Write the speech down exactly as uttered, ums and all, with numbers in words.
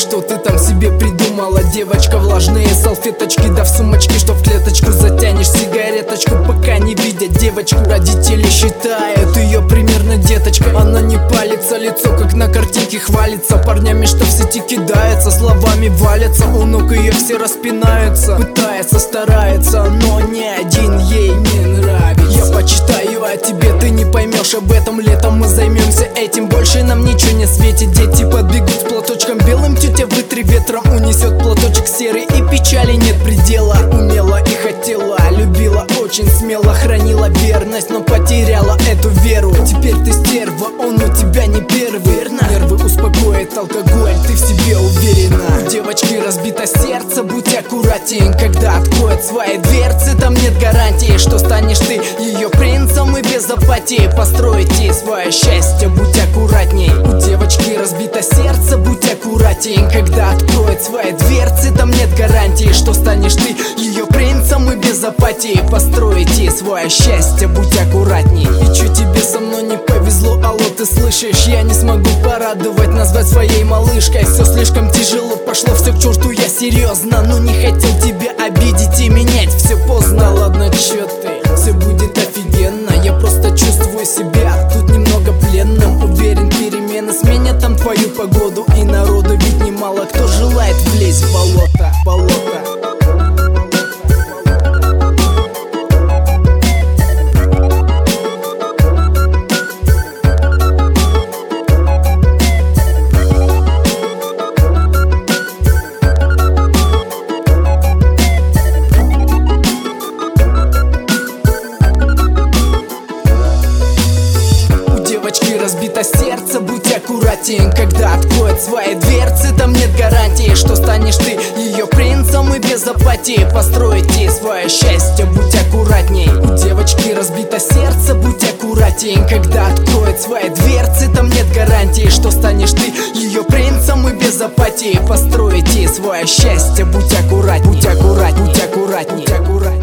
что ты там себе придумала, девочка? Влажные салфеточки, да в сумочке, что в клеточку затянешь сигареточку, пока не видят девочку. Родители считают ее примерно деточкой. Она не палится, лицо как на картинке хвалится, парнями, что в сети кидается, словами валятся. У ног ее все распинаются, пытается, старается, но ни один ей не нравится. Я почитаю о тебе, ты не поймешь об этом. Летом мы займемся этим, больше нам ничего не светит. Дети подбегут с платочком белым, тетя вытри ветром унесет платочек серый, и печали нет предела. Умела и хотела, любила очень смело, хранила верность, но потеряла эту веру. Теперь ты стерва, он у тебя не первый, верно? Нервы успокоит алкоголь, ты в себе уверена. У девочки разбито сердце, будь аккуратен, когда откроет свои дверцы, там нет гарантии, что станешь ты ее принцем, и без апатии построите свое счастье, будь аккуратней. У девочки разбито сердце, будь аккуратен, когда откроет свои дверцы, там нет гарантии, что станешь ты ее принцем, и без апатии построите свое счастье, будь аккуратней. И чё тебе со мной не повезло, алло, ты слышишь? Я не смогу порадовать, назвать своей малышкой. Все слишком тяжело пошло, все к черту, я серьезно, но не хотел тебя обидеть и менять все поздно. Ладно, чё ты, все будет офигенно, я просто чувствую себя тут немного пленным. Уверен, перемены сменят там твою погоду, и народу ведь немало кто желает влезть в болото, болото. Разбито сердце, будь аккуратен, когда откроет свои дверцы, там нет гарантии, что станешь ты ее принцем, и без апатии построите свое счастье, будь аккуратней. У девочки разбито сердце, будь аккуратен, когда откроет свои дверцы, там нет гарантии, что станешь ты ее принцем, и без апатии построите свое счастье, будь аккуратней, будь аккуратней, будь аккуратней, будь аккуратней.